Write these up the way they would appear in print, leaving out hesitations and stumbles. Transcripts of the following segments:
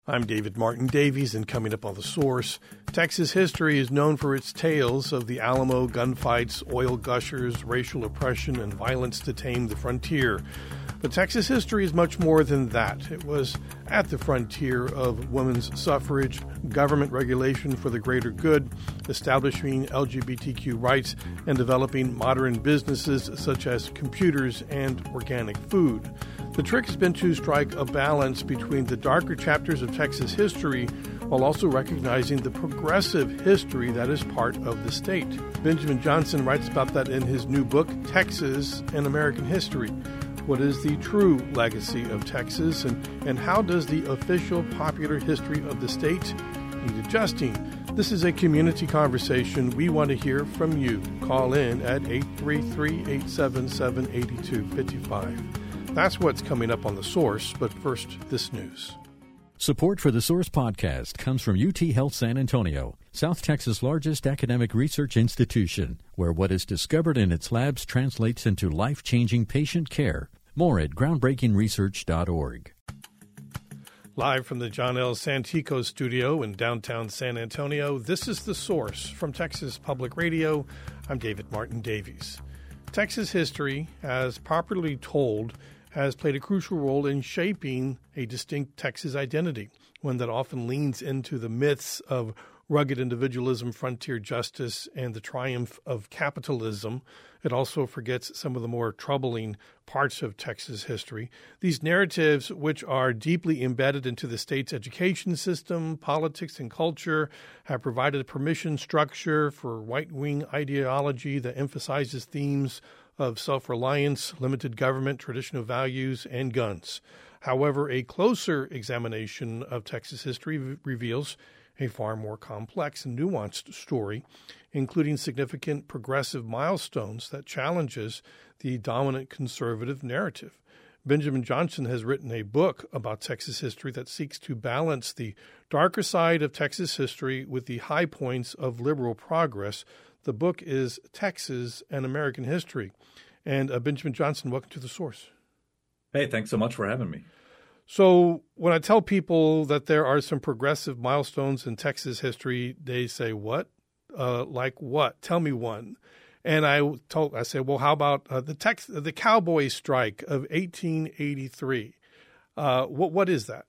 I'm David Martin Davies, and coming up on The Source, Texas history is known for its tales of the Alamo, gunfights, oil gushers, racial oppression, and violence to tame the frontier. But Texas history is much more than that. It was at the frontier of women's suffrage, government regulation for the greater good, establishing LGBTQ rights, and developing modern businesses such as computers and organic food. The trick has been to strike a balance between the darker chapters of Texas history while also recognizing the progressive history that is part of the state. Benjamin Johnson writes about that in his new book, Texas and American History. What is the true legacy of Texas, and how does the official popular history of the state need adjusting? This is a community conversation. We want to hear from you. Call in at 833-877-8255. That's what's coming up on The Source, but first, this news. Support for The Source podcast comes from UT Health San Antonio, South Texas' largest academic research institution, where what is discovered in its labs translates into life-changing patient care. More at groundbreakingresearch.org. Live from the John L. Santico studio in downtown San Antonio, this is The Source from Texas Public Radio. I'm David Martin Davies. Texas history, as properly told, has played a crucial role in shaping a distinct Texas identity, one that often leans into the myths of rugged individualism, frontier justice, and the triumph of capitalism. It also forgets some of the more troubling parts of Texas history. These narratives, which are deeply embedded into the state's education system, politics, and culture, have provided a permission structure for right-wing ideology that emphasizes themes of self-reliance, limited government, traditional values, and guns. However, a closer examination of Texas history reveals a far more complex and nuanced story, including significant progressive milestones that challenges the dominant conservative narrative. Benjamin Johnson has written a book about Texas history that seeks to balance the darker side of Texas history with the high points of liberal progress. The book is Texas and American History. And Benjamin Johnson, welcome to The Source. Hey, thanks so much for having me. So when I tell people that there are some progressive milestones in Texas history, they say, what? Like what? Tell me one. And I said, well, how about the cowboy strike of 1883? What is that?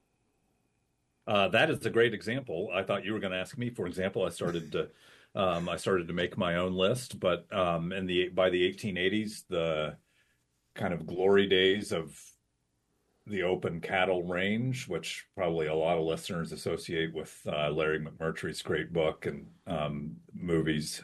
That is a great example. I thought you were going to ask me, for example. I started to make my own list, but by the 1880s, the kind of glory days of the open cattle range, which probably a lot of listeners associate with Larry McMurtry's great book and movies.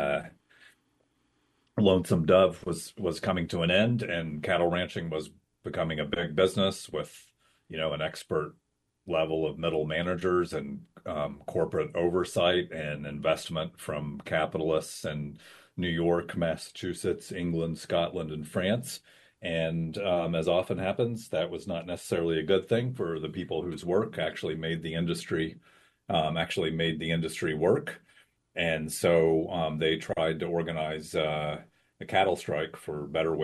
Lonesome Dove was coming to an end, and cattle ranching was becoming a big business with, an expert level of middle managers and corporate oversight and investment from capitalists in New York, Massachusetts, England, Scotland, and France. And as often happens, that was not necessarily a good thing for the people whose work actually made the industry work. And so they tried to organize a cattle strike for better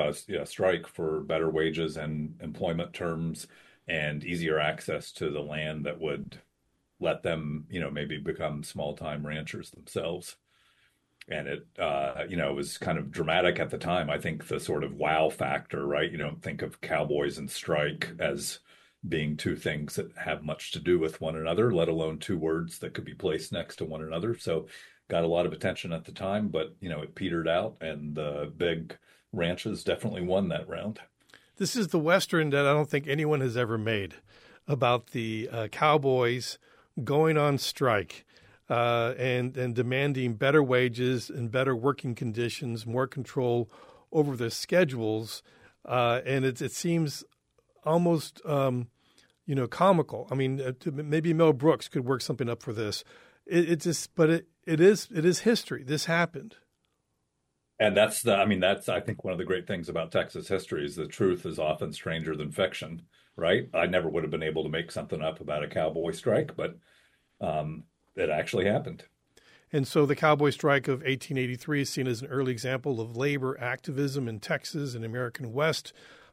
wages and employment terms and easier access to the land that would let them, maybe become small-time ranchers themselves. And it was kind of dramatic at the time. I think the sort of wow factor, right? You don't think of cowboys and strike as being two things that have much to do with one another, let alone two words that could be placed next to one another. So got a lot of attention at the time, but, it petered out, and the big ranches definitely won that round. This is the Western that I don't think anyone has ever made about the cowboys going on strike. And demanding better wages and better working conditions, more control over their schedules, and it seems almost comical. I mean, maybe Mel Brooks could work something up for this. It is history. This happened. And that's I think one of the great things about Texas history is the truth is often stranger than fiction, right? I never would have been able to make something up about a cowboy strike, but it actually happened. And so the cowboy strike of 1883 is seen as an early example of labor activism in Texas and American West.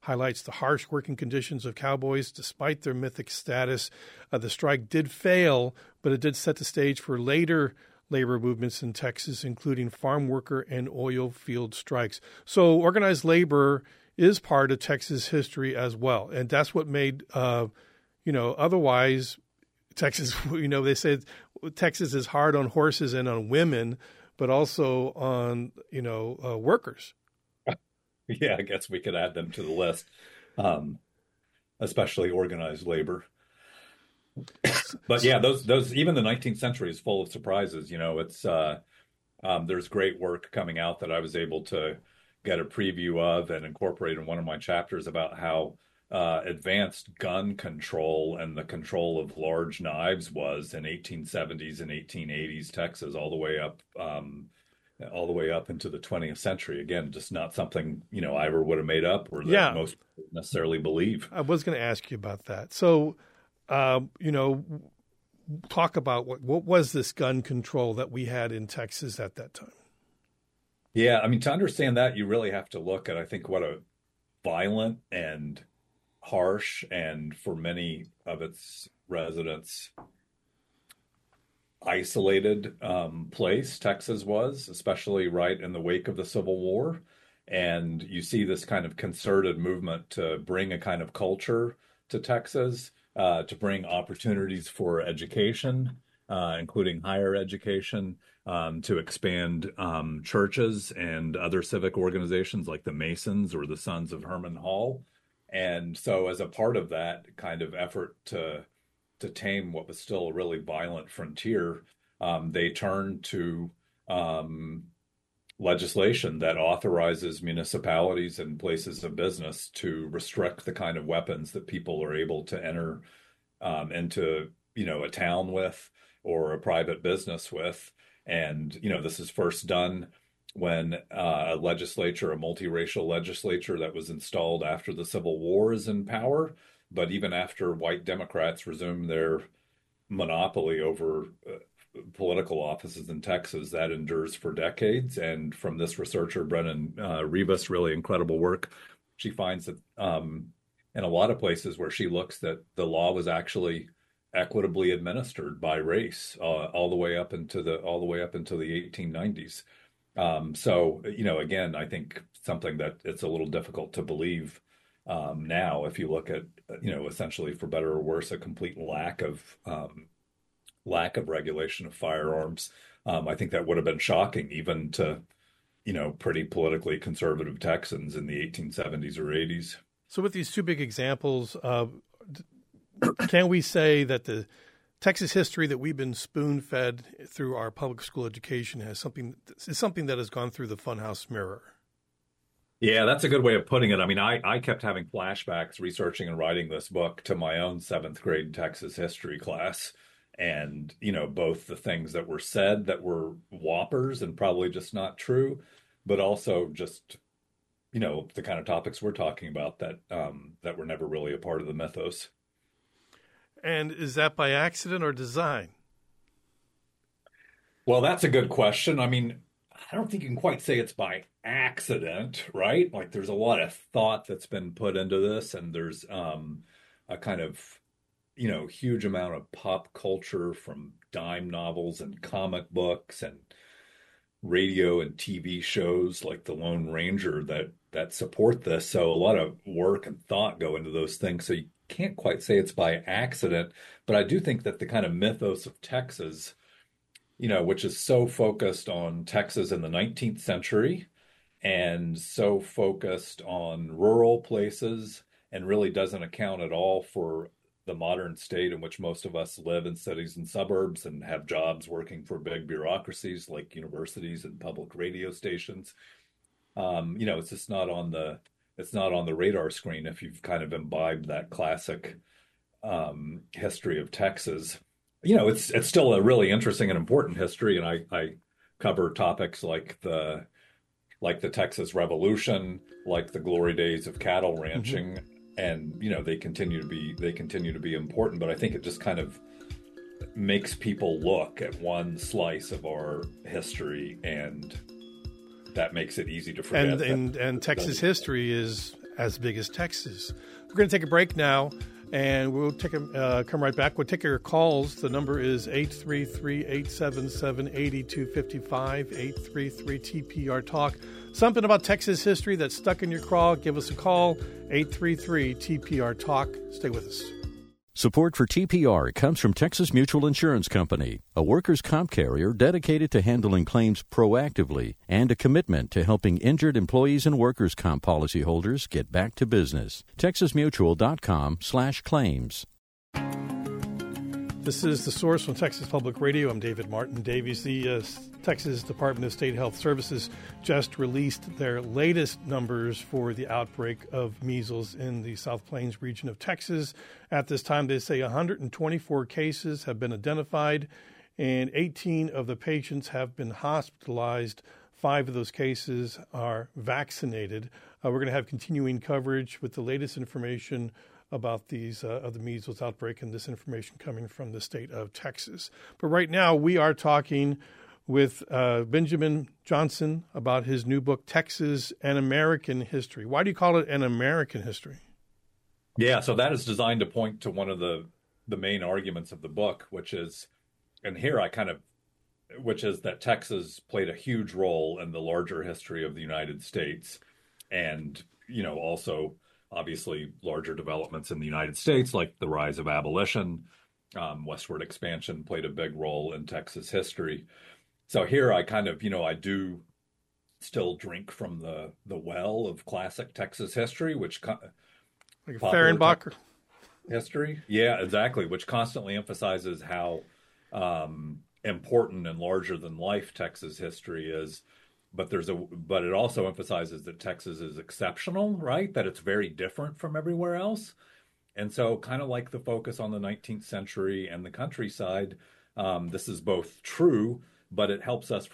highlights the harsh working conditions of cowboys. Despite their mythic status, the strike did fail, but it did set the stage for later labor movements in Texas, including farm worker and oil field strikes. So organized labor is part of Texas history as well. And that's what made, otherwise Texas, they said Texas is hard on horses and on women, but also on, workers. Yeah, I guess we could add them to the list, especially organized labor. But yeah, those even the 19th century is full of surprises. It's there's great work coming out that I was able to get a preview of and incorporate in one of my chapters about how advanced gun control and the control of large knives was in 1870s and 1880s Texas, all the way up into the 20th century. Again, just not something I ever would have made up or that most necessarily believe. I was going to ask you about that. So, talk about what was this gun control that we had in Texas at that time? Yeah, I mean, to understand that, you really have to look at, I think, what a violent and harsh, and for many of its residents, isolated place Texas was, especially right in the wake of the Civil War. And you see this kind of concerted movement to bring a kind of culture to Texas, to bring opportunities for education, including higher education, to expand churches and other civic organizations like the Masons or the Sons of Herman Hall. And so as a part of that kind of effort to tame what was still a really violent frontier, they turned to legislation that authorizes municipalities and places of business to restrict the kind of weapons that people are able to enter into, a town with or a private business with. And, this is first done when a multiracial legislature that was installed after the Civil War is in power. But even after white Democrats resumed their monopoly over political offices in Texas, that endures for decades. And from this researcher, Brennan Rivas, really incredible work, she finds that in a lot of places where she looks, that the law was actually equitably administered by race all the way up into the 1890s. So, again, I think something that it's a little difficult to believe now, if you look at, essentially, for better or worse, a complete lack of regulation of firearms. I think that would have been shocking even to, pretty politically conservative Texans in the 1870s or 80s. So with these two big examples, can we say that the Texas history that we've been spoon-fed through our public school education is something that has gone through the funhouse mirror? Yeah, that's a good way of putting it. I mean, I kept having flashbacks researching and writing this book to my own 7th grade Texas history class. And, both the things that were said that were whoppers and probably just not true, but also just, the kind of topics we're talking about that were never really a part of the mythos. And is that by accident or design? Well, that's a good question. I mean, I don't think you can quite say it's by accident, right? Like there's a lot of thought that's been put into this, and there's a kind of, huge amount of pop culture from dime novels and comic books and radio and TV shows like The Lone Ranger that support this. So a lot of work and thought go into those things. So you can't quite say it's by accident, but I do think that the kind of mythos of Texas, which is so focused on Texas in the 19th century and so focused on rural places and really doesn't account at all for the modern state in which most of us live in cities and suburbs and have jobs working for big bureaucracies like universities and public radio stations. It's just not on the radar screen if you've kind of imbibed that classic history of Texas. It's still a really interesting and important history, and I cover topics like the Texas Revolution, like the glory days of cattle ranching, and they continue to be important. But I think it just kind of makes people look at one slice of our history, and that makes it easy to forget. And Texas history is as big as Texas. We're going to take a break now, and we'll come right back. We'll take your calls. The number is 833-877-8255, 833-TPR-TALK. Something about Texas history that's stuck in your craw, give us a call, 833-TPR-TALK. Stay with us. Support for TPR comes from Texas Mutual Insurance Company, a workers' comp carrier dedicated to handling claims proactively and a commitment to helping injured employees and workers' comp policyholders get back to business. TexasMutual.com/claims. This is The Source from Texas Public Radio. I'm David Martin Davies. The Texas Department of State Health Services just released their latest numbers for the outbreak of measles in the South Plains region of Texas. At this time, they say 124 cases have been identified, and 18 of the patients have been hospitalized. 5 of those cases are vaccinated. We're going to have continuing coverage with the latest information about these of the measles outbreak, and this information coming from the state of Texas. But right now, we are talking with Benjamin Johnson about his new book, Texas: An American History. Why do you call it An American History? Yeah, so that is designed to point to one of the main arguments of the book, which is that Texas played a huge role in the larger history of the United States, and also obviously larger developments in the United States, like the rise of abolition, westward expansion played a big role in Texas history. So here I I do still drink from the well of classic Texas history, which like Fehrenbacher history. Yeah, exactly. Which constantly emphasizes how important and larger than life Texas history is. But it also emphasizes that Texas is exceptional, right? That it's very different from everywhere else. And so kind of like the focus on the 19th century and the countryside, this is both true, but it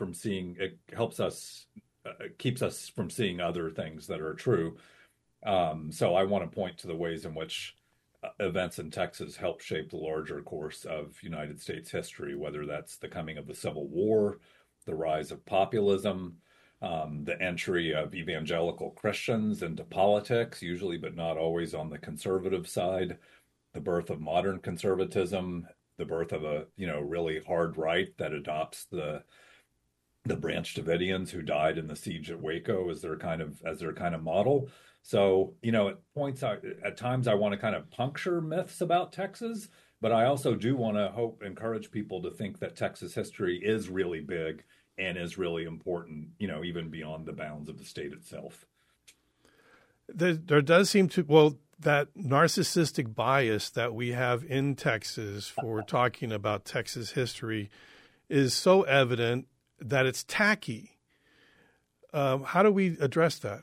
keeps us from seeing other things that are true. So I want to point to the ways in which events in Texas helped shape the larger course of United States history, whether that's the coming of the Civil War, the rise of populism, the entry of evangelical Christians into politics, usually but not always on the conservative side, the birth of modern conservatism, the birth of a really hard right that adopts the Branch Davidians who died in the siege at Waco as their kind of model. So at points at times I want to kind of puncture myths about Texas, but I also do want to encourage people to think that Texas history is really big and is really important, even beyond the bounds of the state itself. There does seem to, that narcissistic bias that we have in Texas for talking about Texas history is so evident that it's tacky. How do we address that?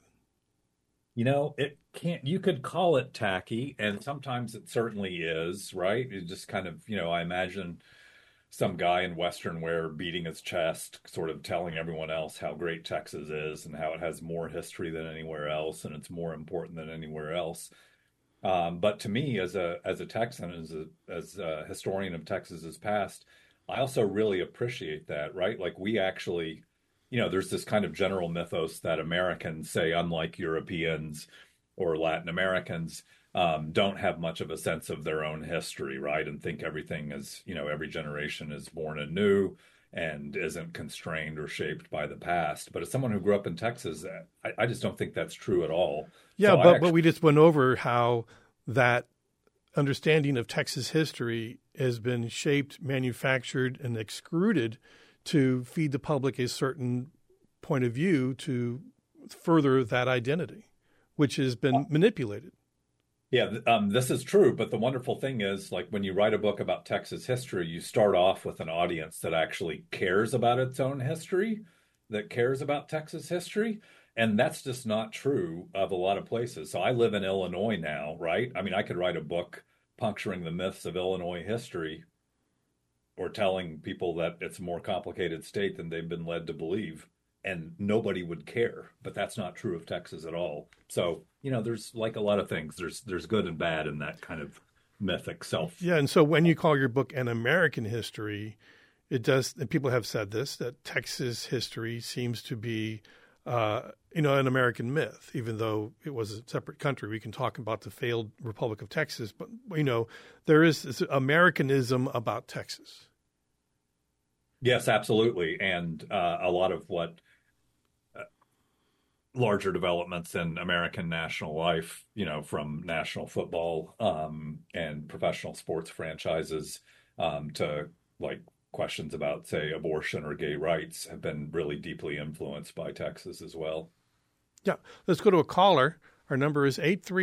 You could call it tacky, and sometimes it certainly is, right? It just kind of, I imagine some guy in Western wear beating his chest, sort of telling everyone else how great Texas is and how it has more history than anywhere else and it's more important than anywhere else. But to me, as a Texan, as a historian of Texas's past, I also really appreciate that, right? Like we actually, there's this kind of general mythos that Americans, say, unlike Europeans or Latin Americans, don't have much of a sense of their own history, right? And think everything is, every generation is born anew and isn't constrained or shaped by the past. But as someone who grew up in Texas, I just don't think that's true at all. Yeah, so but we just went over how that understanding of Texas history has been shaped, manufactured, and extruded to feed the public a certain point of view to further that identity, which has been manipulated. Yeah, this is true. But the wonderful thing is, like, when you write a book about Texas history, you start off with an audience that actually cares about its own history, that cares about Texas history. And that's just not true of a lot of places. So I live in Illinois now, right? I mean, I could write a book puncturing the myths of Illinois history or telling people that it's a more complicated state than they've been led to believe, and nobody would care. But that's not true of Texas at all. So, there's like a lot of things. There's good and bad in that kind of mythic self. Yeah, and so when you call your book An American History, it does, and people have said this, that Texas history seems to be an American myth, even though it was a separate country. We can talk about the failed Republic of Texas, but, there is this Americanism about Texas. Yes, absolutely. And a lot of what larger developments in American national life, from national football and professional sports franchises to like questions about, say, abortion or gay rights have been really deeply influenced by Texas as well. Yeah. Let's go to a caller. Our number is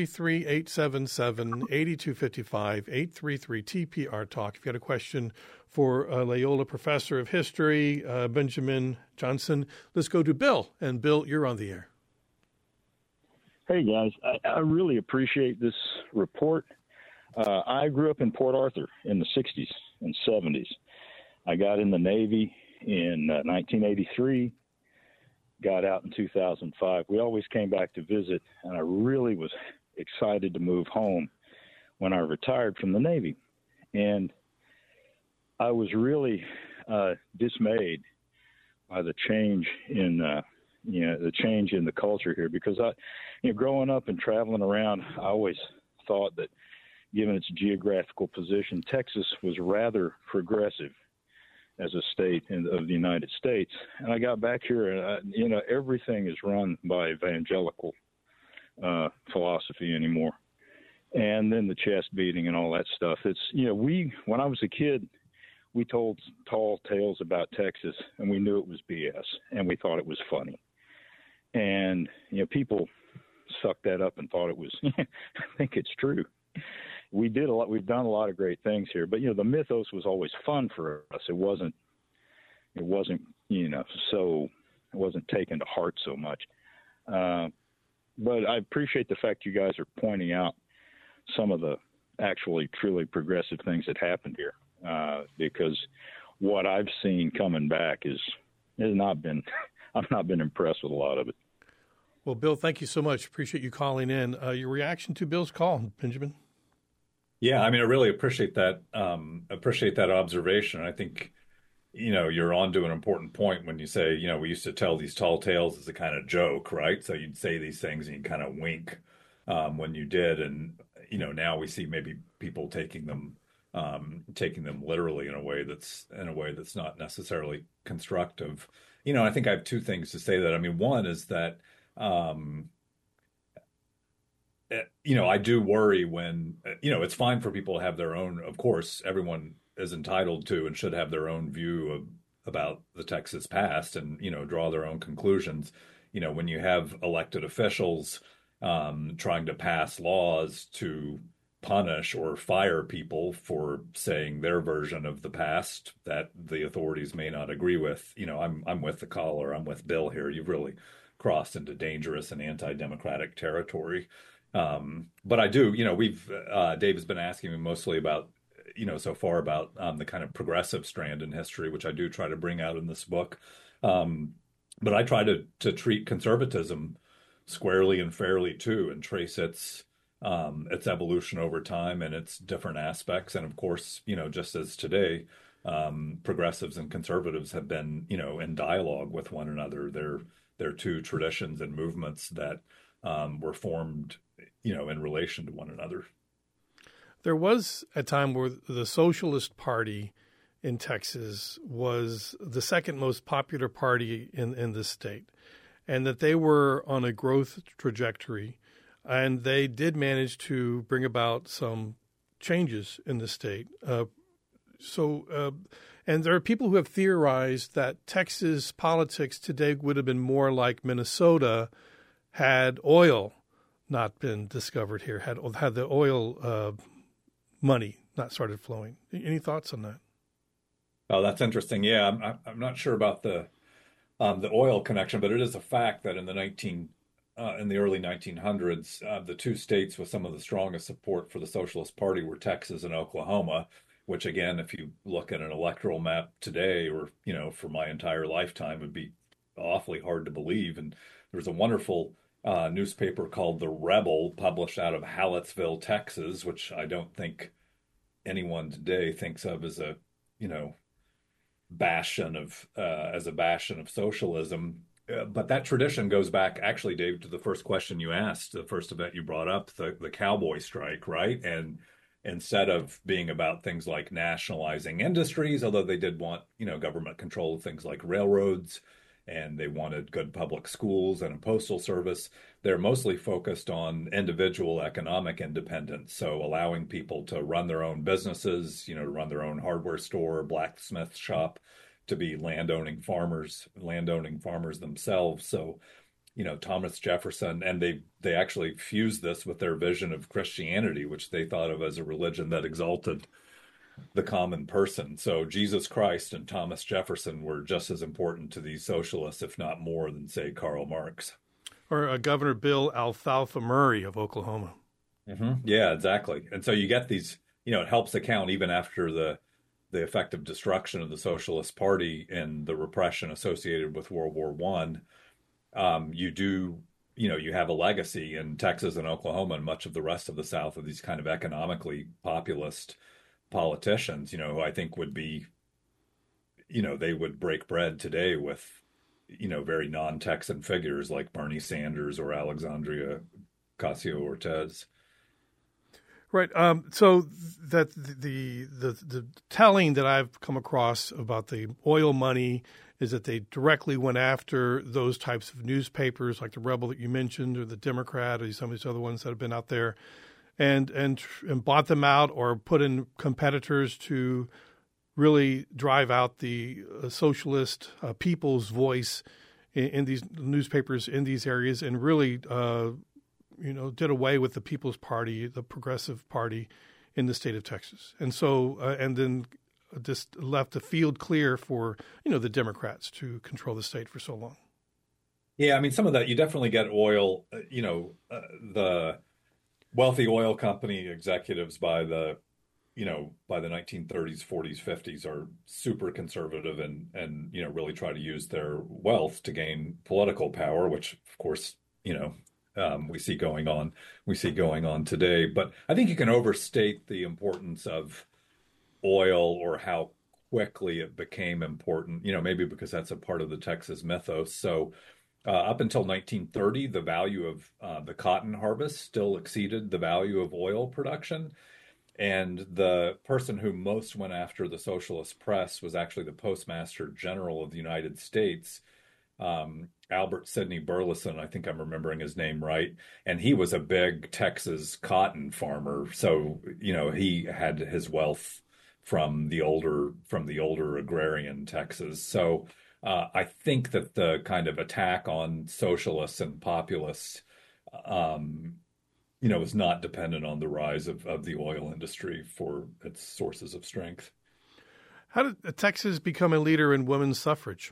833-877-8255, 833-TPR-TALK. If you had a question for Loyola Professor of History, Benjamin Johnson, let's go to Bill. And Bill, you're on the air. Hey, guys. I really appreciate this report. I grew up in Port Arthur in the 60s and 70s. I got in the Navy in 1983, got out in 2005. We always came back to visit, and I really was excited to move home when I retired from the Navy. And I was really dismayed by the change in the culture here, because growing up and traveling around, I always thought that, given its geographical position, Texas was rather progressive as a state of the United States. And I got back here, and everything is run by evangelical philosophy anymore. And then the chest beating and all that stuff. It's when I was a kid, we told tall tales about Texas, and we knew it was BS, and we thought it was funny. And people sucked that up and thought it was. I think it's true. We've done a lot of great things here, but the mythos was always fun for us. It wasn't taken to heart so much. But I appreciate the fact you guys are pointing out some of the actually truly progressive things that happened here, because what I've seen coming back has not been. I've not been impressed with a lot of it. Well, Bill, thank you so much. Appreciate you calling in. Your reaction to Bill's call, Benjamin? Yeah, I really appreciate that. Appreciate that observation. I think, you're on to an important point when you say, we used to tell these tall tales as a kind of joke, right? So you'd say these things and you'd kind of wink when you did, and now we see maybe people taking them literally in a way that's not necessarily constructive. I think I have two things to say that. One is that. I do worry when, it's fine for people to have their own, of course, everyone is entitled to and should have their own view about the Texas past and, draw their own conclusions. When you have elected officials trying to pass laws to punish or fire people for saying their version of the past that the authorities may not agree with, I'm with the caller, I'm with Bill here. You've really crossed into dangerous and anti-democratic territory. But I do, Dave has been asking me mostly about, so far about the kind of progressive strand in history, which I do try to bring out in this book. But I try to treat conservatism squarely and fairly too, and trace its evolution over time and its different aspects. And of course, just as today, progressives and conservatives have been, in dialogue with one another. They're two traditions and movements that were formed, in relation to one another. There was a time where the Socialist Party in Texas was the second most popular party in the state, and that they were on a growth trajectory, and they did manage to bring about some changes in the state. And there are people who have theorized that Texas politics today would have been more like Minnesota had oil not been discovered here, had the oil money not started flowing. Any thoughts on that? Oh, that's interesting. Yeah, I'm not sure about the oil connection, but it is a fact that in the early 1900s, the two states with some of the strongest support for the Socialist Party were Texas and Oklahoma, which again, if you look at an electoral map today or, for my entire lifetime, would be awfully hard to believe. And there was a wonderful newspaper called The Rebel, published out of Hallettsville, Texas, which I don't think anyone today thinks of as a bastion of socialism. but that tradition goes back, actually, Dave, to the first question you asked, the first event you brought up, the cowboy strike, right? And instead of being about things like nationalizing industries, although they did want, government control of things like railroads, and they wanted good public schools and a postal service, they're mostly focused on individual economic independence. So allowing people to run their own businesses, to run their own hardware store, blacksmith shop, to be landowning farmers themselves. So, Thomas Jefferson, and they actually fused this with their vision of Christianity, which they thought of as a religion that exalted the common person. So Jesus Christ and Thomas Jefferson were just as important to these socialists, if not more, than, say, Karl Marx. Or Governor Bill Alfalfa Murray of Oklahoma. Mm-hmm. Yeah, exactly. And so you get these, it helps account even after the effective destruction of the Socialist Party and the repression associated with World War I. You have a legacy in Texas and Oklahoma and much of the rest of the South of these kind of economically populist politicians, who I think would be, they would break bread today with, very non-Texan figures like Bernie Sanders or Alexandria Ocasio-Cortez. Right. So that the telling that I've come across about the oil money is that they directly went after those types of newspapers like the Rebel that you mentioned, or the Democrat, or some of these other ones that have been out there, and bought them out or put in competitors to really drive out the socialist people's voice in these newspapers in these areas, and really did away with the People's Party, the Progressive Party in the state of Texas. And so, and then just left the field clear for, the Democrats to control the state for so long. Yeah, I mean, some of that, you definitely get oil, the wealthy oil company executives by the 1930s, 40s, 50s are super conservative and really try to use their wealth to gain political power, which, of course, we see going on today. But I think you can overstate the importance of oil or how quickly it became important, maybe because that's a part of the Texas mythos. So up until 1930, the value of the cotton harvest still exceeded the value of oil production. And the person who most went after the socialist press was actually the Postmaster General of the United States, Albert Sidney Burleson. I think I'm remembering his name right. And he was a big Texas cotton farmer. So, he had his wealth from the older agrarian Texas. So I think that the kind of attack on socialists and populists, is not dependent on the rise of the oil industry for its sources of strength. How did Texas become a leader in women's suffrage?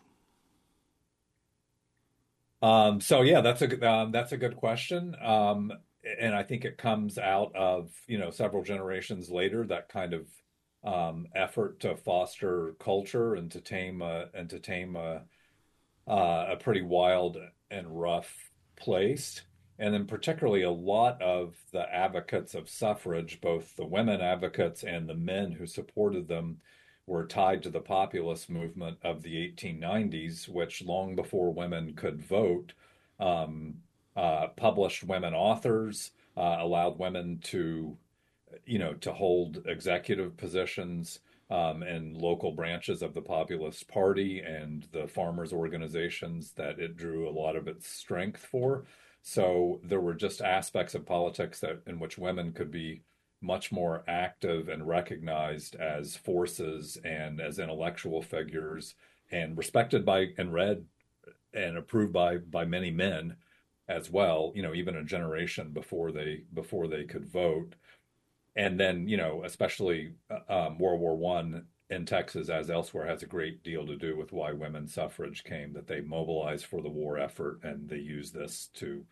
So yeah, that's a good question. And I think it comes out of, several generations later, that kind of effort to foster culture and to tame a pretty wild and rough place. And then particularly a lot of the advocates of suffrage, both the women advocates and the men who supported them, were tied to the populist movement of the 1890s, which long before women could vote, published women authors, allowed women to hold executive positions in local branches of the Populist Party and the farmers' organizations that it drew a lot of its strength for. So there were just aspects of politics in which women could be much more active and recognized as forces and as intellectual figures, and respected by and read and approved by many men as well, even a generation before they could vote. And then, especially World War I in Texas, as elsewhere, has a great deal to do with why women's suffrage came, that they mobilized for the war effort, and they used this to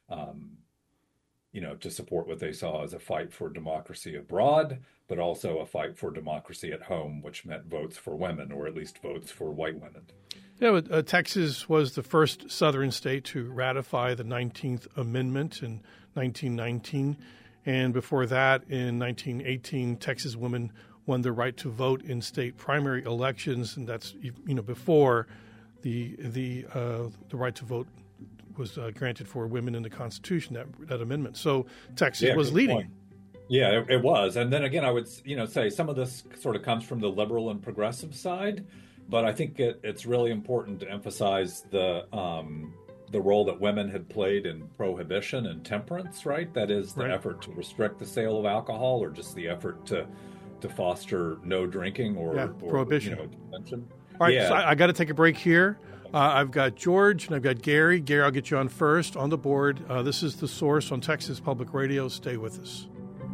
support what they saw as a fight for democracy abroad, but also a fight for democracy at home, which meant votes for women, or at least votes for white women. Texas was the first southern state to ratify the 19th Amendment in 1919. And before that, in 1918, Texas women won the right to vote in state primary elections. And that's, before the right to vote was granted for women in the Constitution, that amendment. So Texas was leading. Point. Yeah, it was. And then again, I would, say some of this sort of comes from the liberal and progressive side, but I think it's really important to emphasize the role that women had played in prohibition and temperance, right? That is the effort to restrict the sale of alcohol, or just the effort to foster no drinking or prohibition. Convention. All right, so I got to take a break here. I've got George and I've got Gary. Gary, I'll get you on first on the board. This is The Source on Texas Public Radio. Stay with us.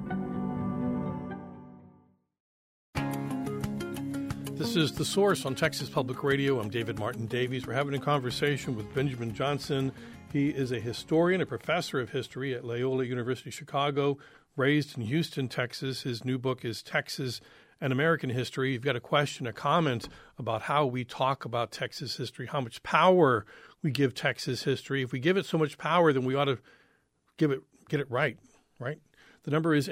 This is The Source on Texas Public Radio. I'm David Martin Davies. We're having a conversation with Benjamin Johnson. He is a historian, a professor of history at Loyola University Chicago, raised in Houston, Texas. His new book is Texas and American History. You've got a question, a comment about how we talk about Texas history, how much power we give Texas history. If we give it so much power, then we ought to get it right? The number is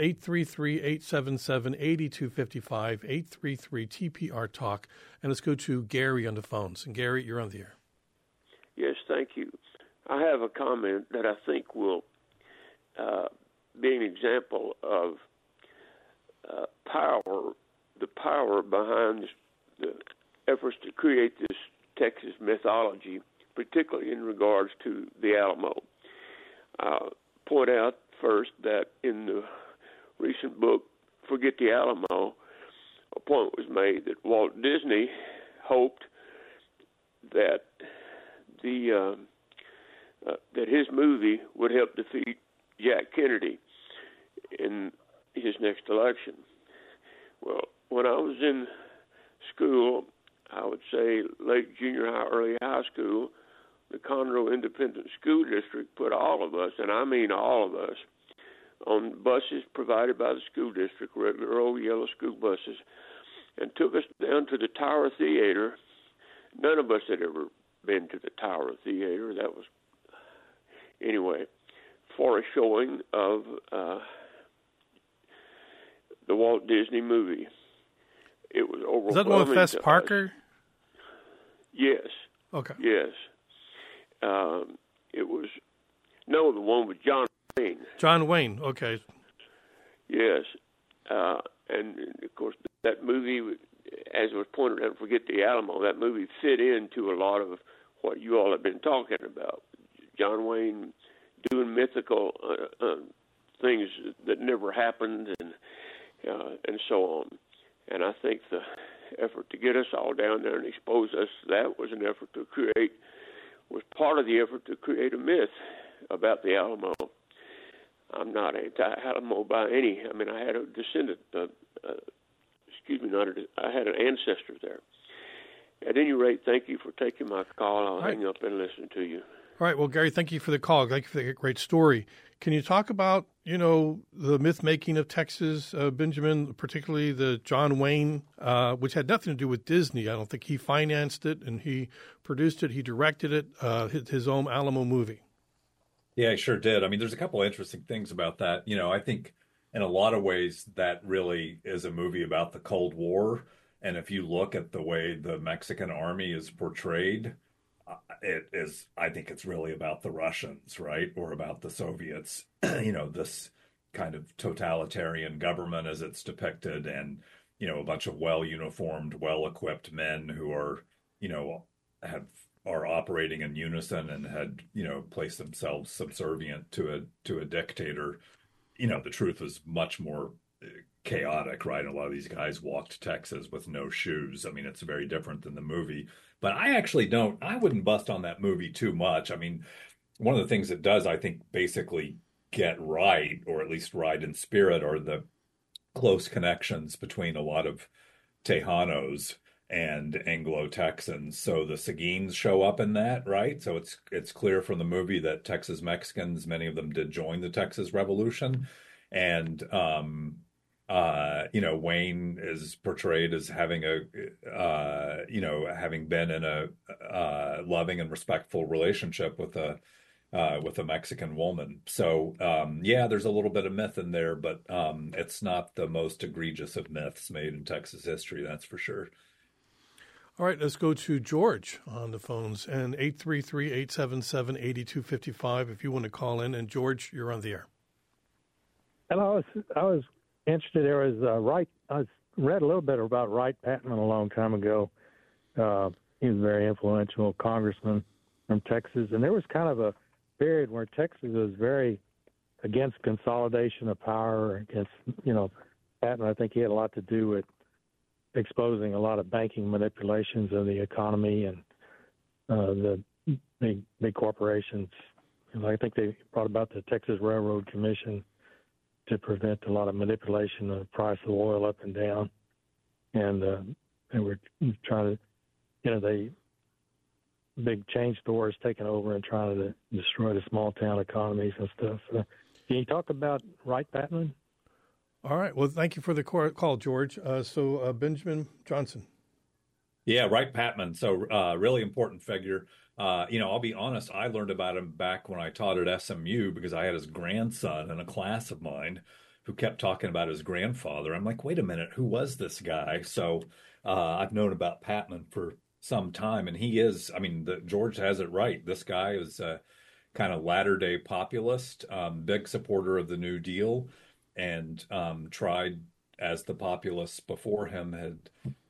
833-877-8255, 833-TPR-TALK. And let's go to Gary on the phones. And Gary, you're on the air. Yes, thank you. I have a comment that I think will be an example of power, the power behind the efforts to create this Texas mythology, particularly in regards to the Alamo. Point out first that in the recent book, Forget the Alamo, a point was made that Walt Disney hoped that that his movie would help defeat Jack Kennedy in his next election. Well, when I was in school, I would say late junior high, early high school, the Conroe Independent School District put all of us, and I mean all of us, on buses provided by the school district, regular old yellow school buses, and took us down to the Tower Theater. None of us had ever been to the Tower Theater. That was, anyway, for a showing of the Walt Disney movie. It was overwhelming. Is that the one with Fess Parker? Yes. Okay. Yes. It was, no, the one with John Wayne. John Wayne, okay. Yes. And, of course, that movie, as was pointed out, Forget the Alamo, that movie fit into a lot of what you all have been talking about. John Wayne doing mythical things that never happened and so on. And I think the effort to get us all down there and expose us, that was an effort to create, was part of the effort to create a myth about the Alamo. I'm not anti-Alamo by any. I mean, I had a descendant, I had an ancestor there. At any rate, thank you for taking my call. I'll hang up and listen to you. All right. Well, Gary, thank you for the call. Thank you for the great story. Can you talk about, the myth-making of Texas, Benjamin, particularly the John Wayne, which had nothing to do with Disney. I don't think he financed it, and he produced it, he directed it, his own Alamo movie. Yeah, he sure did. I mean, there's a couple of interesting things about that. I think in a lot of ways that really is a movie about the Cold War. And if you look at the way the Mexican army is portrayed, I think it's really about the Russians, right? Or about the Soviets, this kind of totalitarian government as it's depicted, and, a bunch of well-uniformed, well-equipped men who are, are operating in unison and had, placed themselves subservient to a dictator. The truth was much more chaotic, right? A lot of these guys walked Texas with no shoes. I mean, it's very different than the movie. But I wouldn't bust on that movie too much. I mean, one of the things it does, I think, basically get right, or at least right in spirit, are the close connections between a lot of Tejanos and Anglo-Texans. So the Seguins show up in that, right? So it's clear from the movie that Texas Mexicans, many of them did join the Texas Revolution. And Wayne is portrayed as having having been in a loving and respectful relationship with a Mexican woman. So there's a little bit of myth in there, but it's not the most egregious of myths made in Texas history, that's for sure. All right, let's go to George on the phones, and 833-877-8255 if you want to call in. And George, you're on the air. And I was interested. There was I read a little bit about Wright Patman a long time ago. He was a very influential congressman from Texas, and there was kind of a period where Texas was very against consolidation of power. Against Patman, I think he had a lot to do with exposing a lot of banking manipulations of the economy and the big corporations. I think they brought about the Texas Railroad Commission to prevent a lot of manipulation of the price of oil up and down. And they were trying to, the big chain stores taking over and trying to destroy the small town economies and stuff. Can you talk about Wright Patman? All right. Well, thank you for the call, George. So Benjamin Johnson. Yeah, Wright Patman. So really important figure. I'll be honest, I learned about him back when I taught at SMU because I had his grandson in a class of mine who kept talking about his grandfather. I'm like, wait a minute, who was this guy? So I've known about Patman for some time, and he is, George has it right. This guy is a kind of latter-day populist, big supporter of the New Deal, and tried, as the populists before him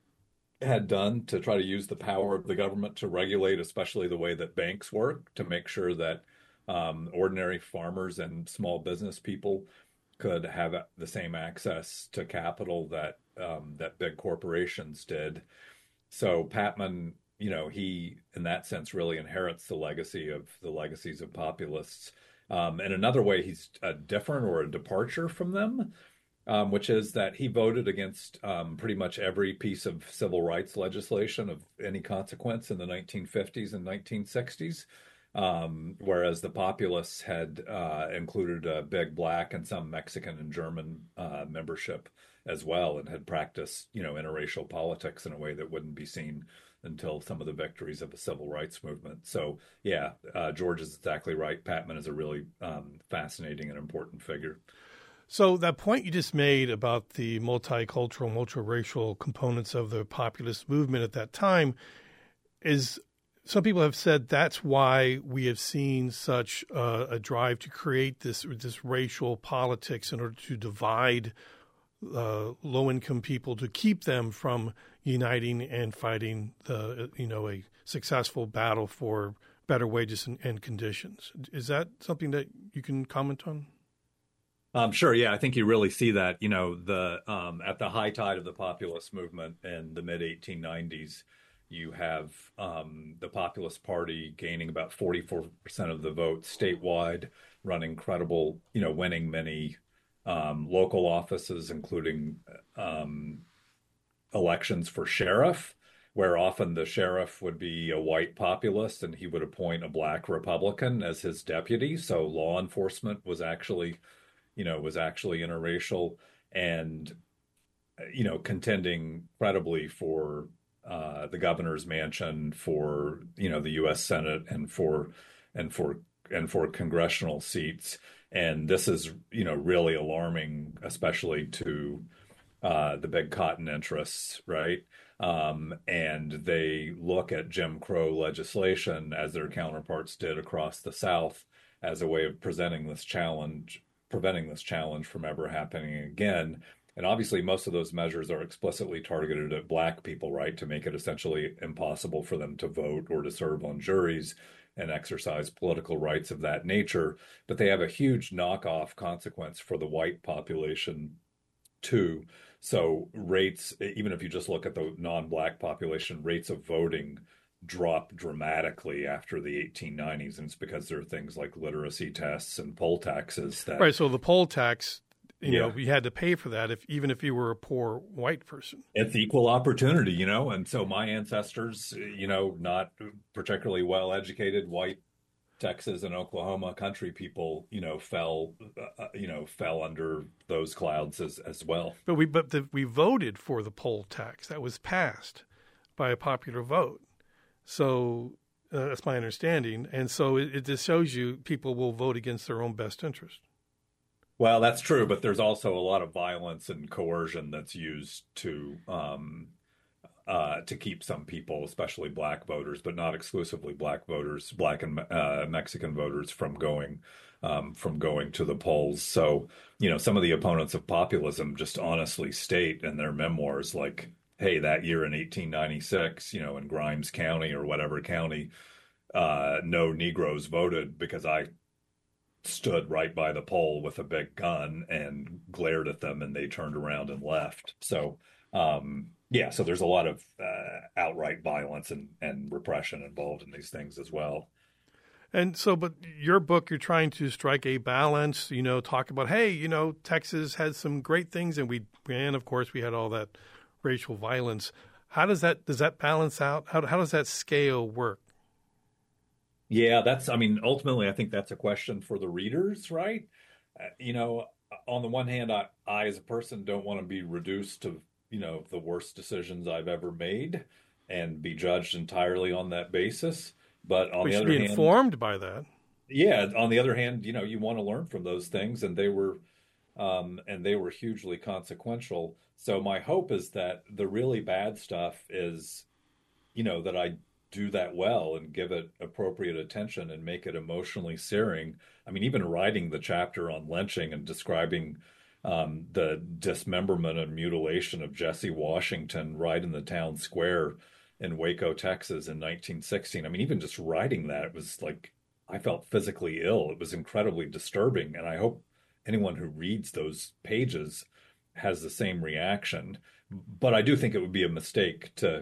had done, to try to use the power of the government to regulate, especially the way that banks work, to make sure that ordinary farmers and small business people could have the same access to capital that big corporations did. So Patman, he, in that sense, really inherits the legacies of populists. In another way, he's a different or a departure from them, which is that he voted against pretty much every piece of civil rights legislation of any consequence in the 1950s and 1960s, whereas the populists had included big Black and some Mexican and German membership as well, and had practiced, interracial politics in a way that wouldn't be seen until some of the victories of the civil rights movement. So, yeah, George is exactly right. Patman is a really fascinating and important figure. So that point you just made about the multicultural, multiracial components of the populist movement at that time is, some people have said that's why we have seen such a drive to create this racial politics in order to divide low-income people, to keep them from uniting and fighting a successful battle for better wages and conditions. Is that something that you can comment on? Sure. Yeah, I think you really see that. At the high tide of the populist movement in the mid 1890s, you have the Populist Party gaining about 44% of the vote statewide, running credible, winning many local offices, including elections for sheriff, where often the sheriff would be a white populist and he would appoint a Black Republican as his deputy. So law enforcement was actually interracial and, contending credibly for the governor's mansion, for, the U.S. Senate, and for congressional seats. And this is, really alarming, especially to the big cotton interests, right? And they look at Jim Crow legislation, as their counterparts did across the South, as a way of preventing this challenge from ever happening again. And obviously, most of those measures are explicitly targeted at Black people, right, to make it essentially impossible for them to vote or to serve on juries and exercise political rights of that nature. But they have a huge knockoff consequence for the white population, too. So rates, even if you just look at the non-Black population, rates of voting drop dramatically after the 1890s. And it's because there are things like literacy tests and poll taxes that... Right, so the poll tax... you had to pay for that even if you were a poor white person. It's equal opportunity, and so my ancestors, not particularly well-educated white Texas and Oklahoma country people, fell under those clouds as well. But we voted for the poll tax. That was passed by a popular vote. So that's my understanding. And so it just shows you people will vote against their own best interest. Well, that's true, but there's also a lot of violence and coercion that's used to to keep some people, especially black voters, but not exclusively black voters, black and Mexican voters from going to the polls. So, some of the opponents of populism just honestly state in their memoirs, like, hey, that year in 1896, in Grimes County or whatever county, no Negroes voted because I stood right by the poll with a big gun and glared at them, and they turned around and left. So, so there's a lot of outright violence and repression involved in these things as well. And so, but your book, you're trying to strike a balance, talk about, hey, Texas had some great things, and of course we had all that racial violence. Does that balance out? How does that scale work? Yeah, ultimately, I think that's a question for the readers, right? On the one hand, I as a person don't want to be reduced to, the worst decisions I've ever made and be judged entirely on that basis. But on the other hand, we should be informed by that. Yeah, on the other hand, you want to learn from those things, and they were hugely consequential. So my hope is that the really bad stuff is, that I do that well and give it appropriate attention and make it emotionally searing. Even writing the chapter on lynching and describing the dismemberment and mutilation of Jesse Washington right in the town square in Waco, Texas in 1916. Even just writing that, it was like I felt physically ill. It was incredibly disturbing. And I hope anyone who reads those pages has the same reaction. But I do think it would be a mistake to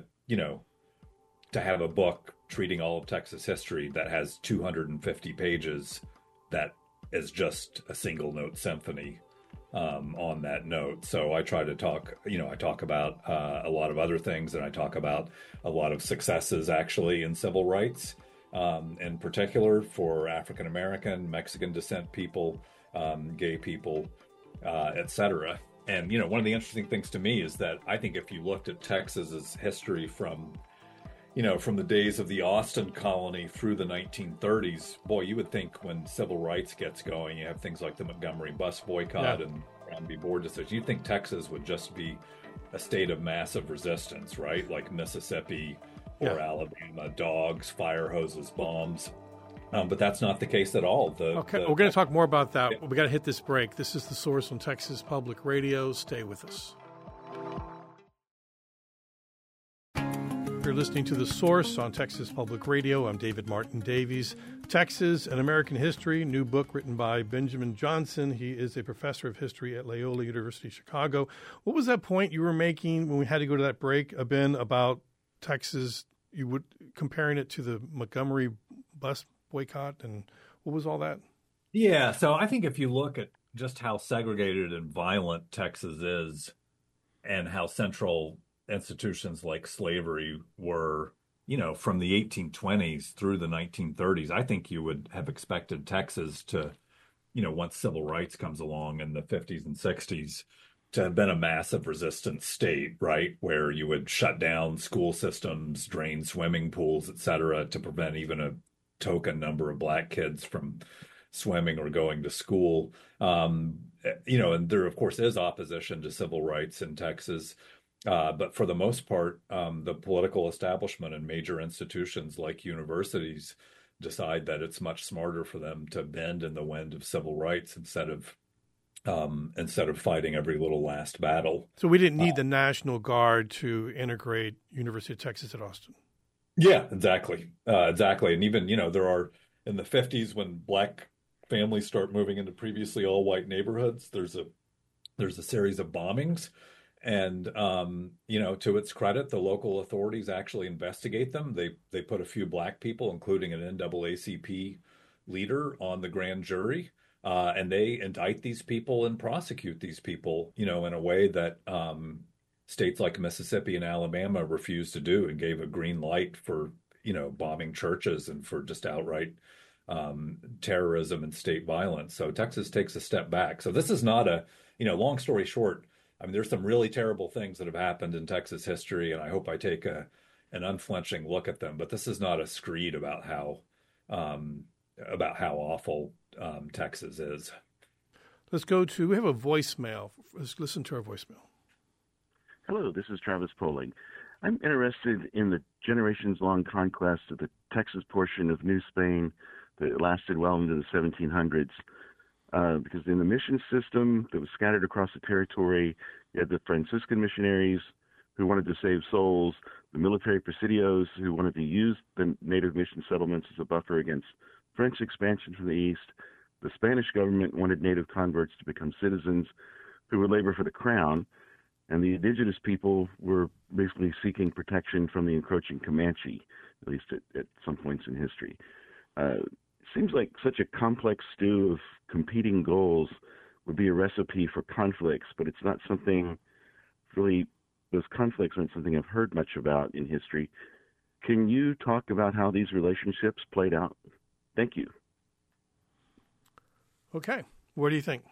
have a book treating all of Texas history that has 250 pages that is just a single note symphony on that note. So I try to talk about a lot of other things, and I talk about a lot of successes actually in civil rights, in particular for African American, Mexican descent people, gay people, etc. And, one of the interesting things to me is that I think if you looked at Texas's history from the days of the Austin colony through the 1930s, boy, you would think when civil rights gets going, you have things like the Montgomery bus boycott and Brown v. Board decision. You'd think Texas would just be a state of massive resistance, right? Like Mississippi or Alabama, dogs, fire hoses, bombs. But that's not the case at all. We're going to talk more about that. Yeah. We got to hit this break. This is The Source on Texas Public Radio. Stay with us. You're listening to The Source on Texas Public Radio. I'm David Martin Davies. Texas, An American History, new book written by Benjamin Johnson. He is a professor of history at Loyola University, Chicago. What was that point you were making when we had to go to that break, Ben, about Texas? You would comparing it to the Montgomery bus boycott, and what was all that? Yeah, so I think if you look at just how segregated and violent Texas is and how central institutions like slavery were, from the 1820s through the 1930s, I think you would have expected Texas to, once civil rights comes along in the 50s and 60s, to have been a massive resistance state, right? Where you would shut down school systems, drain swimming pools, et cetera, to prevent even a token number of black kids from swimming or going to school. And there, of course, is opposition to civil rights in Texas. But for the most part, the political establishment and major institutions like universities decide that it's much smarter for them to bend in the wind of civil rights instead of fighting every little last battle. So we didn't need the National Guard to integrate University of Texas at Austin. Yeah, exactly. And even, there are in the 50s when black families start moving into previously all white neighborhoods, there's a series of bombings. And, to its credit, the local authorities actually investigate them. They put a few black people, including an NAACP leader, on the grand jury, and they indict these people and prosecute these people, in a way that states like Mississippi and Alabama refused to do, and gave a green light for, bombing churches and for just outright terrorism and state violence. So Texas takes a step back. So this is not long story short, there's some really terrible things that have happened in Texas history, and I hope I take an unflinching look at them. But this is not a screed about how awful Texas is. We have a voicemail. Let's listen to our voicemail. Hello, this is Travis Poling. I'm interested in the generations-long conquest of the Texas portion of New Spain that lasted well into the 1700s. Because in the mission system that was scattered across the territory, you had the Franciscan missionaries who wanted to save souls, the military presidios who wanted to use the native mission settlements as a buffer against French expansion from the east. The Spanish government wanted native converts to become citizens who would labor for the crown, and the indigenous people were basically seeking protection from the encroaching Comanche, at least at some points in history. Seems like such a complex stew of competing goals would be a recipe for conflicts, but it's not something really, those conflicts aren't something I've heard much about in history. Can you talk about how these relationships played out? Thank you. Okay. What do you think?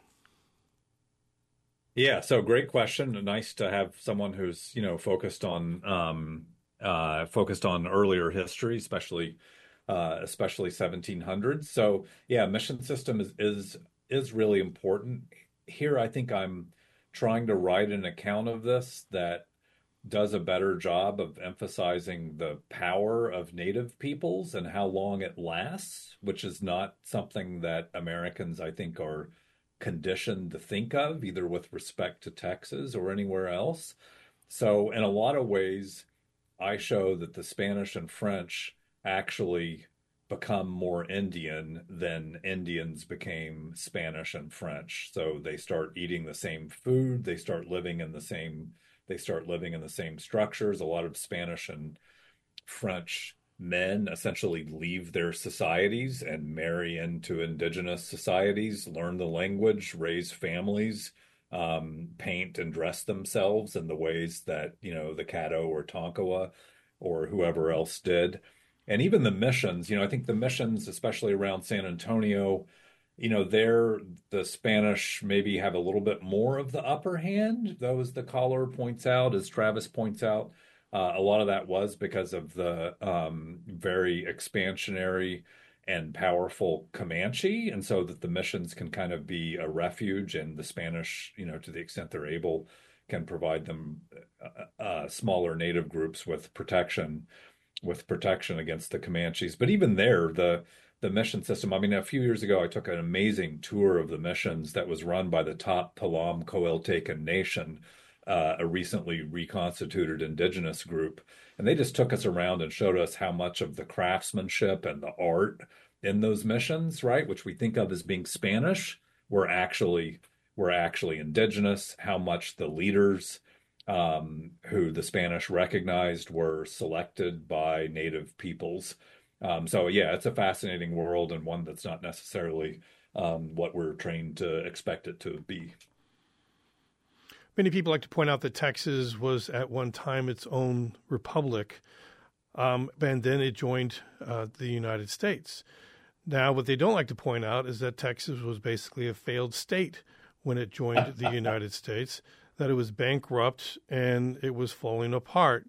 Yeah, so great question. Nice to have someone who's, focused on earlier history, especially 1700s. So yeah, mission system is really important. Here, I think I'm trying to write an account of this that does a better job of emphasizing the power of native peoples and how long it lasts, which is not something that Americans, I think, are conditioned to think of, either with respect to Texas or anywhere else. So in a lot of ways, I show that the Spanish and French actually become more Indian than Indians became Spanish and French. So they start eating the same food, they start living in the same structures. A lot of Spanish and French men essentially leave their societies and marry into indigenous societies, learn the language, raise families, paint and dress themselves in the ways that, the Caddo or Tonkawa or whoever else did. And even the missions, I think the missions, especially around San Antonio, the Spanish maybe have a little bit more of the upper hand, though, as the caller points out, as Travis points out. A lot of that was because of the very expansionary and powerful Comanche, and so that the missions can kind of be a refuge, and the Spanish, to the extent they're able, can provide them smaller native groups with protection against the Comanches. But even there, the mission system, I mean, a few years ago, I took an amazing tour of the missions that was run by the Top Palam Coeltecan Nation, a recently reconstituted indigenous group. And they just took us around and showed us how much of the craftsmanship and the art in those missions, right, which we think of as being Spanish, were actually indigenous, how much the leaders who the Spanish recognized were selected by native peoples. So yeah, it's a fascinating world, and one that's not necessarily what we're trained to expect it to be. Many people like to point out that Texas was at one time its own republic, and then it joined the United States. Now, what they don't like to point out is that Texas was basically a failed state when it joined the United States, that it was bankrupt and it was falling apart.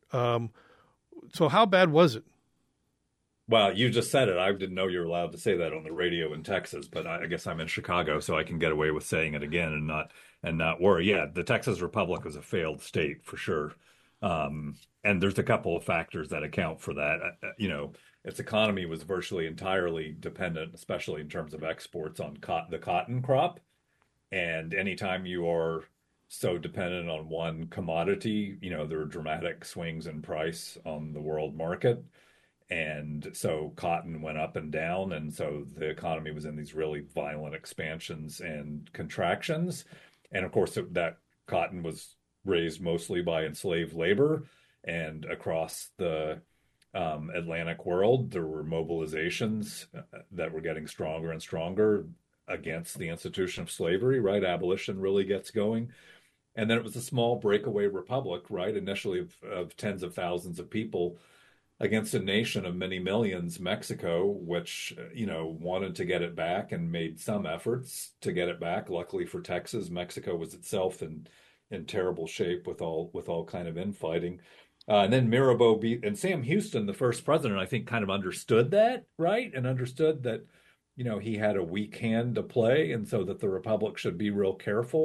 So how bad was it? Well, you just said it. I didn't know you were allowed to say that on the radio in Texas, but I guess I'm in Chicago, so I can get away with saying it again and not worry. Yeah, the Texas Republic was a failed state for sure. And there's a couple of factors that account for that. Its economy was virtually entirely dependent, especially in terms of exports, on the cotton crop. And anytime you are so dependent on one commodity, there are dramatic swings in price on the world market. And so cotton went up and down. And so the economy was in these really violent expansions and contractions. And of course, that cotton was raised mostly by enslaved labor. And across the Atlantic world, there were mobilizations that were getting stronger and stronger against the institution of slavery, right? Abolition really gets going. And then it was a small breakaway republic, right? Initially of tens of thousands of people against a nation of many millions, Mexico, which, wanted to get it back and made some efforts to get it back. Luckily for Texas, Mexico was itself in terrible shape with all kind of infighting. And then Mirabeau and Sam Houston, the first president, I think kind of understood that, right? And understood that, he had a weak hand to play, and so that the republic should be real careful.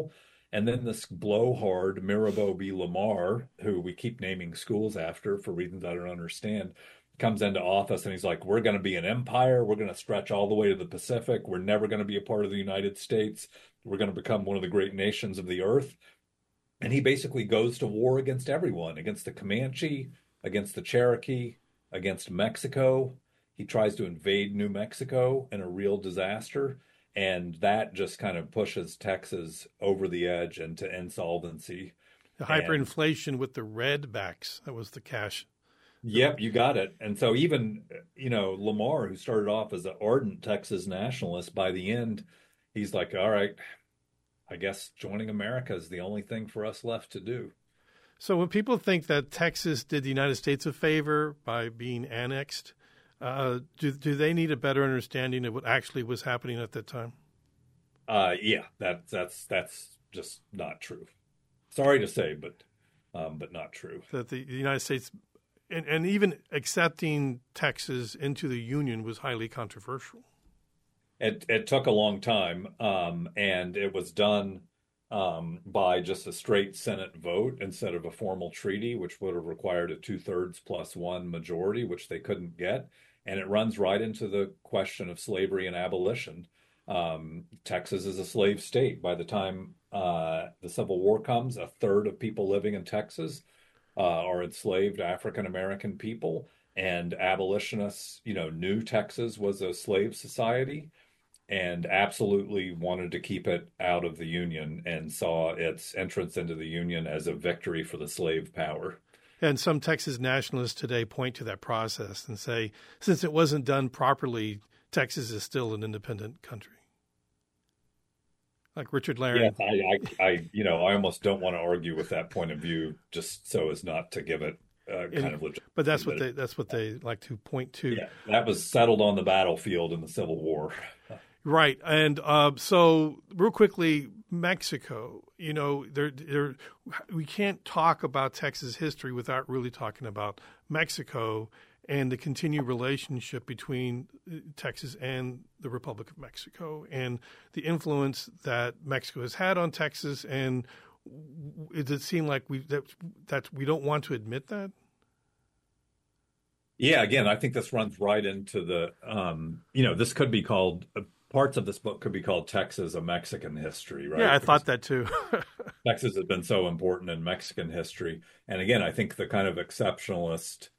And then this blowhard, Mirabeau B. Lamar, who we keep naming schools after for reasons I don't understand, comes into office and he's like, we're going to be an empire. We're going to stretch all the way to the Pacific. We're never going to be a part of the United States. We're going to become one of the great nations of the earth. And he basically goes to war against everyone, against the Comanche, against the Cherokee, against Mexico. He tries to invade New Mexico in a real disaster. And that just kind of pushes Texas over the edge into insolvency. The hyperinflation with the redbacks, that was the cash. Yep, you got it. And so even, Lamar, who started off as an ardent Texas nationalist, by the end, he's like, all right, I guess joining America is the only thing for us left to do. So when people think that Texas did the United States a favor by being annexed, do they need a better understanding of what actually was happening at that time? Yeah, that's just not true. Sorry to say, but not true. That the United States, and even accepting Texas into the Union was highly controversial. It took a long time, and it was done by just a straight Senate vote instead of a formal treaty, which would have required a 2/3 plus 1 majority, which they couldn't get. And it runs right into the question of slavery and abolition. Texas is a slave state. By the time the Civil War comes, a third of people living in Texas are enslaved African-American people. And abolitionists, knew Texas was a slave society and absolutely wanted to keep it out of the Union and saw its entrance into the Union as a victory for the slave power. And some Texas nationalists today point to that process and say, since it wasn't done properly, Texas is still an independent country. Like Richard Larry. Yes, I almost don't want to argue with that point of view, just so as not to give it kind of legit. But that's what they like to point to. Yeah, that was settled on the battlefield in the Civil War. Right, and so real quickly, Mexico. We can't talk about Texas history without really talking about Mexico and the continued relationship between Texas and the Republic of Mexico, and the influence that Mexico has had on Texas. And does it seem like we don't want to admit that? Yeah, again, I think this runs right into the, this could be called. Parts of this book could be called Texas, a Mexican History, right? Yeah, I thought that too. Texas has been so important in Mexican history. And again, I think the kind of exceptionalist,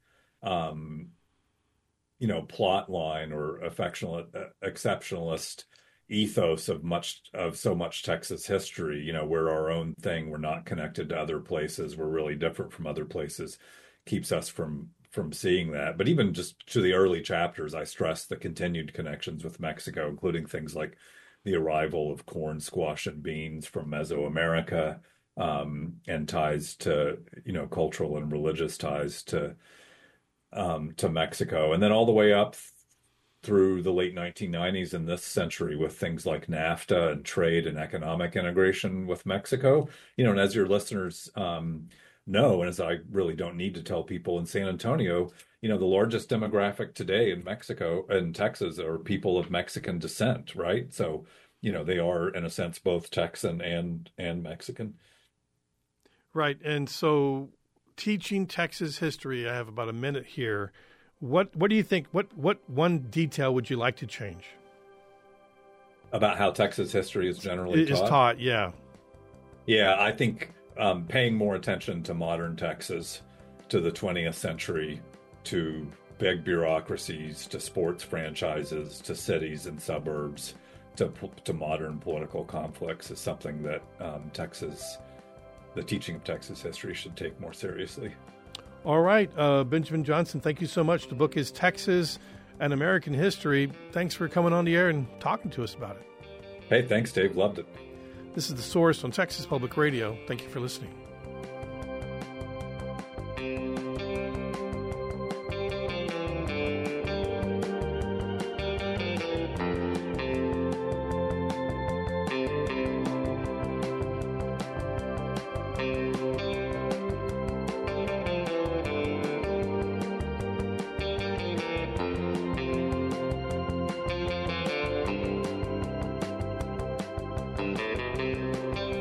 plot line or exceptionalist ethos of so much Texas history, we're our own thing. We're not connected to other places. We're really different from other places, keeps us from seeing that. But even just to the early chapters, I stress the continued connections with Mexico, including things like the arrival of corn, squash, and beans from Mesoamerica, and ties to, cultural and religious ties to Mexico. And then all the way up through the late 1990s in this century with things like NAFTA and trade and economic integration with Mexico. And as your listeners know, and as I really don't need to tell people in San Antonio, the largest demographic today in Mexico and Texas are people of Mexican descent, right? So, they are in a sense both Texan and Mexican. Right. And so teaching Texas history, I have about a minute here. What do you think? What one detail would you like to change? About how Texas history is generally taught? Is taught, yeah. Yeah, I think paying more attention to modern Texas, to the 20th century, to big bureaucracies, to sports franchises, to cities and suburbs, to modern political conflicts is something that the teaching of Texas history should take more seriously. All right, Benjamin Johnson, thank you so much. The book is Texas, an American History. Thanks for coming on the air and talking to us about it. Hey, thanks, Dave. Loved it. This is The Source on Texas Public Radio. Thank you for listening.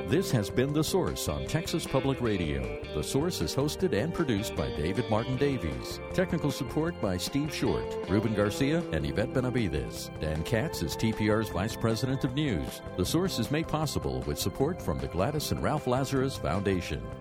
This has been The Source on Texas Public Radio. The Source is hosted and produced by David Martin Davies. Technical support by Steve Short, Ruben Garcia, and Yvette Benavides. Dan Katz is TPR's Vice President of News. The Source is made possible with support from the Gladys and Ralph Lazarus Foundation.